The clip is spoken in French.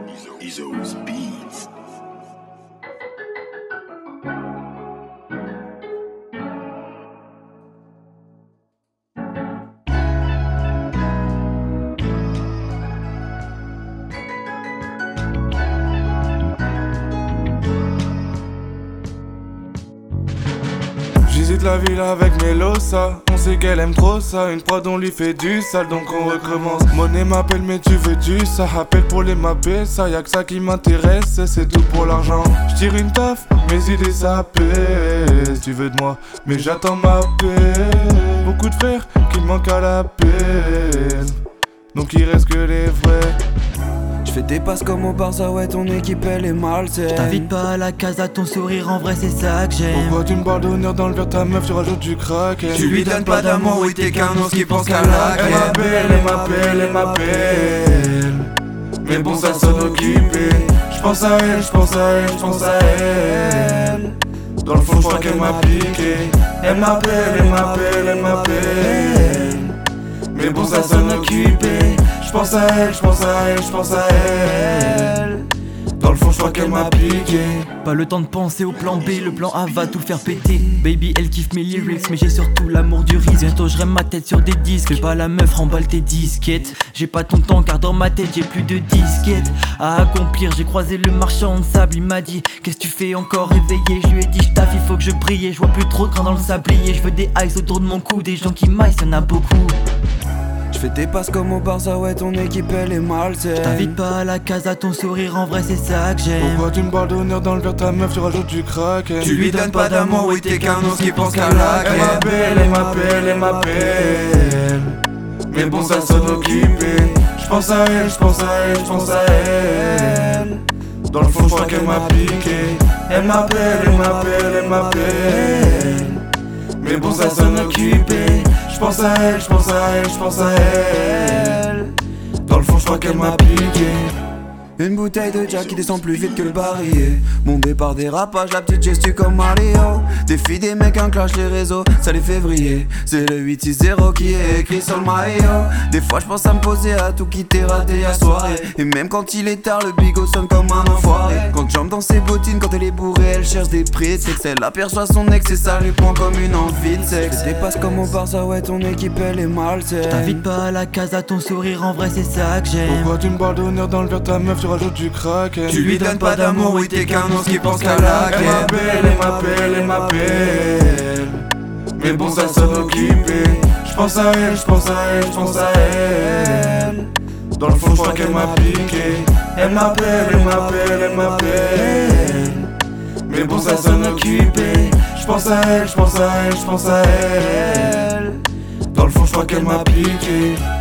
Izo's Beats. Visite la ville avec Melosa. On sait qu'elle aime trop ça. Une prod on lui fait du sale donc on recommence. Monnaie m'appelle mais tu veux du ça. Appelle pour les mapper ça. Y'a que ça qui m'intéresse. C'est tout pour l'argent. J'tire une taf, mes idées s'apaisent. Tu veux de moi mais j'attends ma paix. Beaucoup de frères qui manquent à la peine. Donc il reste que les vrais. J'fais des passes comme au Barça, ouais ton équipe elle est malsaine. J't'invite pas à la casa, ton sourire en vrai c'est ça que j'aime. Pourquoi tu me parles d'honneur dans le verre ta meuf, tu rajoutes du crack. Tu lui donnes pas d'amour, oui t'es qu'un os qui pense qu'à la Elle m'appelle, elle m'appelle, elle m'appelle. Mais bon ça sonne occupé. J'pense à elle, j'pense à elle, j'pense à elle. Dans le fond j'crois qu'elle m'a piqué. Elle m'appelle, elle m'appelle, elle m'appelle. Mais bon ça sonne occupé. J'pense à elle, j'pense à elle, j'pense à elle. Dans le fond j'crois qu'elle m'a piqué. Pas le temps de penser au plan B, le plan A va tout faire péter. Baby elle kiffe mes lyrics, mais j'ai surtout l'amour du risque. Bientôt je ma tête sur des disques. Fais pas la meuf, remballe tes disquettes. J'ai pas ton temps car dans ma tête j'ai plus de disquettes à accomplir. J'ai croisé le marchand de sable, il m'a dit qu'est-ce que tu fais encore réveillé. Je lui ai dit j'taffe, il faut que je brille. Je vois plus trop de grains dans le sablier. Je veux des ice autour de mon cou, des gens qui maillent, y'en a beaucoup. J'fais des passes comme au Barça, ouais ton équipe elle est malsaine. J't'invite pas à la casa, ton sourire en vrai c'est ça que j'aime. Pourquoi tu me parles d'honneur dans le verre ta meuf, tu rajoutes du crack. Tu lui donnes pas d'amour, oui t'es qu'un os qui pense qu'à la Elle m'appelle, elle m'appelle, elle m'appelle. Mais bon ça sonne occupé. J'pense à elle, j'pense à elle, j'pense à elle. Dans le fond j'crois qu'elle m'a piqué. Elle m'appelle, elle m'appelle, elle m'appelle. Mais bon ça sonne occupé. J'pense à elle, j'pense à elle, j'pense à elle. Dans le fond j'crois qu'elle m'a piqué. Une bouteille de Jack qui descend plus vite que le barillet. Mon départ dérapage, la petite gestu comme Mario. Des filles, des mecs, un clash les réseaux, ça les fait vriller. C'est le 860 qui est écrit sur le maillot. Des fois je pense à me poser, à tout quitter, rater la soirée. Et même quand il est tard, le bigot sonne comme un enfoiré. Quand je jump dans ses bottines, quand elle est bourrée, elle cherche des prétextes. Elle aperçoit son ex et ça lui prend comme une envie de sexe. Je dépasse comme au Barça, ouais ton équipe elle est malsaine. J't'invite pas à la casa, ton sourire en vrai c'est ça que j'aime. Pourquoi tu me parles d'honneur dans le verre ta meuf, tu rajoutes du crack. Tu lui donnes pas d'amour, oui t'es qu'un os qui pense qu'à la Elle m'appelle, elle m'appelle, elle m'appelle. Mais bon ça sonne occupé. J'pense à elle, j'pense à elle, j'pense à elle. Dans le fond j'crois qu'elle m'a piqué. Elle m'appelle, elle m'appelle, elle m'appelle. Mais bon ça sonne occupé. J'pense à elle, j'pense à elle, j'pense à elle. Dans le fond j'crois qu'elle m'a piqué.